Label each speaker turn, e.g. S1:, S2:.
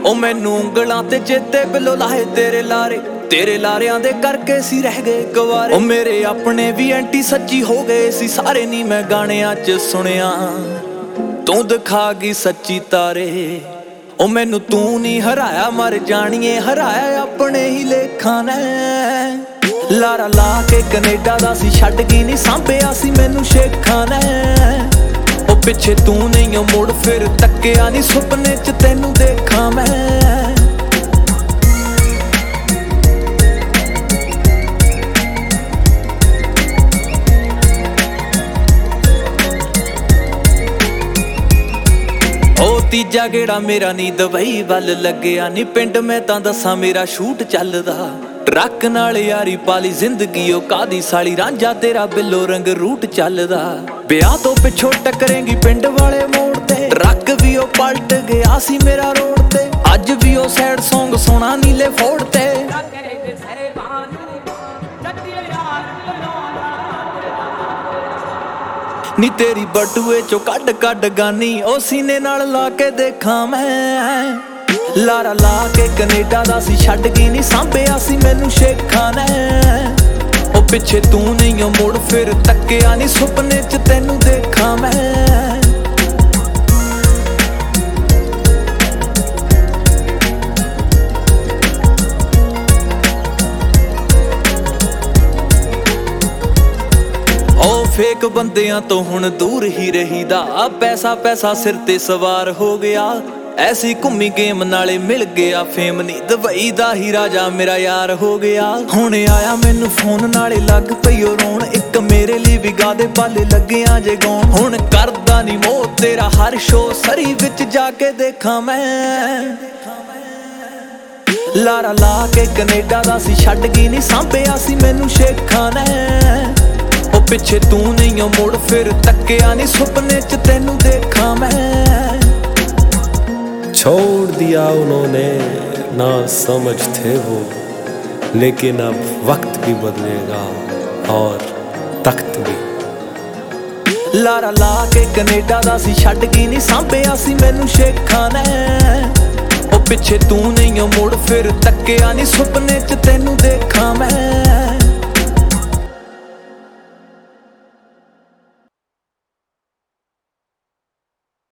S1: ओ मैनू ਉਂਗਲਾਂ ते चेते बिलो लाए तेरे लारियां दे करके सी रह गए गवारे। ओ मेरे अपने भी एंटी सच्ची हो गए सी सारे नी मैं गाणियां च सुनिया तू दिखा गई सच्ची तारे। ओ मैनू तू नहीं हराया मर जानिए हराया अपने ही लेखां ने। लारा ला के कनेडा दा सी छड्ड गई नी सांभिया सी मैनू शेखां ने। ओ पिछे तू नहीं ओ मुड़ फिर तक्किया नी सुपने च तैनू देखा मैं। तीजा गेड़ा मेरा नी दबई वल लग्या नी पिंड मैं तां दसां मेरा शूट चलदा। ट्रक नाल यारी पाली जिंदगी ओ कादी साली रांझा तेरा बिलो रंग रूट चलदा। ब्याह तो पिछों टकरेंगी पिंड वाले मोड़ ते ट्रक भी ओ पलट गया सी मेरा रोड ते। अज भी ओ सैड सॉन्ग सुना नीले फोड़ ते। नी तेरी बटूए चो कड कड गानी ओ सीने नाल ला के देखा मैं। लारा ला के कनेडा दा सी छड्ड गई नी सांभिया सी मैनू शेखां ने। ओ पिछे तू नहीं ओ मुड़ फिर तक्किया नी सुपने च तैनू देखा मैं। फेक बंदियां तो हुण दूर ही रहीदा पैसा पैसा सिर ते सवार हो गया। ऐसी घुम्मी गेम नाले मिल गया फेम नी दुबई दा ही राजा मेरा यार हो गया। हुण आया मैनू फोन नाले लग पई ओ रोण एक मेरे लिए भी गा दे पाले लग्गियां जे गौण। हुण करदा नी मोह तेरा हर शो सरी विच जाके देखा मैं। लारा ला के कनेडा दा सी छड्ड गई नी सांभिया सी मैनू शेखां ने। ओ पिछे तू नहीं ओ मुड़ फिर तक्किया नी सुपने च तैनू देखा मैं।
S2: छोड़ दिया उन्होंने ना समझ थे वो लेकिन अब वक्त भी बदलेगा और तख्त भी।
S1: लारा ला के कनेडा दा सी छड्ड गई नी सांभिया सी मैनू शेखां ने। ओ पिछे तू नहीं ओ मुड़ फिर तक्किया नी सुपने च तैनू देखा मैं।